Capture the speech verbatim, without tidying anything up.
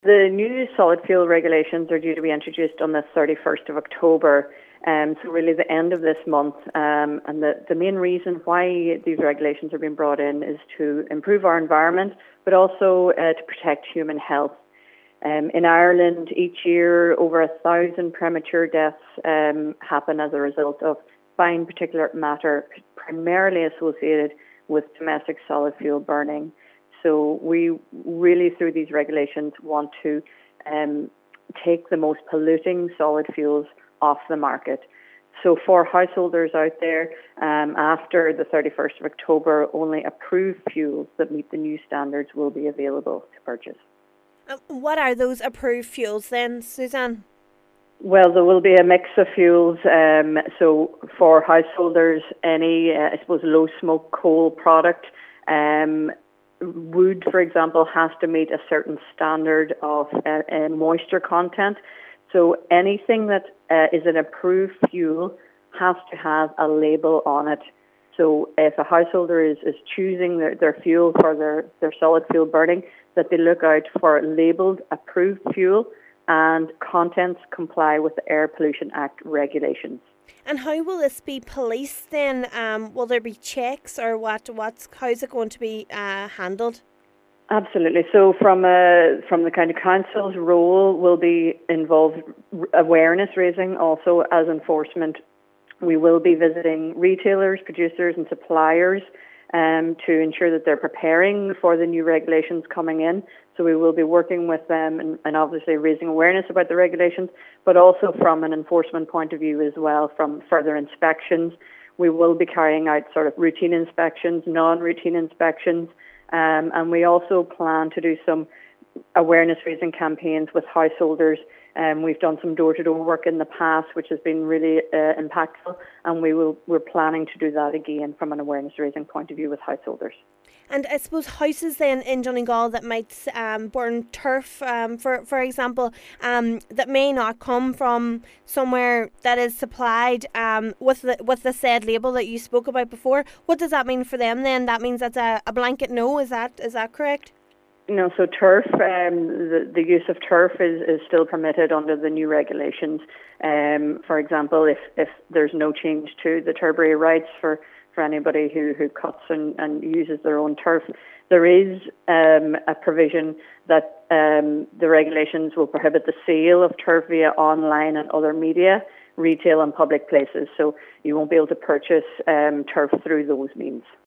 The new solid fuel regulations are due to be introduced on the thirty-first of October, um, so really the end of this month. Um, and the, the main reason why these regulations are being brought in is to improve our environment, but also uh, to protect human health. Um, in Ireland, each year, over a thousand premature deaths um, happen as a result of fine particulate matter, primarily associated with domestic solid fuel burning. So we really, through these regulations, want to um, take the most polluting solid fuels off the market. So for householders out there, um, after the thirty-first of October, only approved fuels that meet the new standards will be available to purchase. Uh, what are those approved fuels then, Suzanne? Well, there will be a mix of fuels. Um, so for householders, any, uh, I suppose, low smoke coal product. Um, Wood, for example, has to meet a certain standard of uh, uh, moisture content. So anything that uh, is an approved fuel has to have a label on it. So if a householder is, is choosing their, their fuel for their, their solid fuel burning, that they look out for labelled approved fuel and contents comply with the Air Pollution Act regulations. And how will this be policed then? Um, will there be checks or what? What's how's it going to be uh, handled? Absolutely. So from uh, from the County Council's role will be involved awareness raising also as enforcement. We will be visiting retailers, producers and suppliers um, to ensure that they're preparing for the new regulations coming in. So we will be working with them and, and obviously raising awareness about the regulations, but also from an enforcement point of view as well, from further inspections. We will be carrying out sort of routine inspections, non-routine inspections, um, and we also plan to do some awareness raising campaigns with householders. Um, we've done some door-to-door work in the past, which has been really uh, impactful, and we will, we're planning to do that again from an awareness raising point of view with householders. And I suppose houses then in Donegal that might um, burn turf, um, for for example, um, that may not come from somewhere that is supplied um, with the with the said label that you spoke about before. What does that mean for them then? That means that's a, a blanket no. Is that is that correct? No, so turf, um, the, the use of turf is, is still permitted under the new regulations. Um, for example, if, if there's no change to the turbary rights for, for anybody who, who cuts and, and uses their own turf, there is um, a provision that um, the regulations will prohibit the sale of turf via online and other media, retail and public places. So you won't be able to purchase um, turf through those means.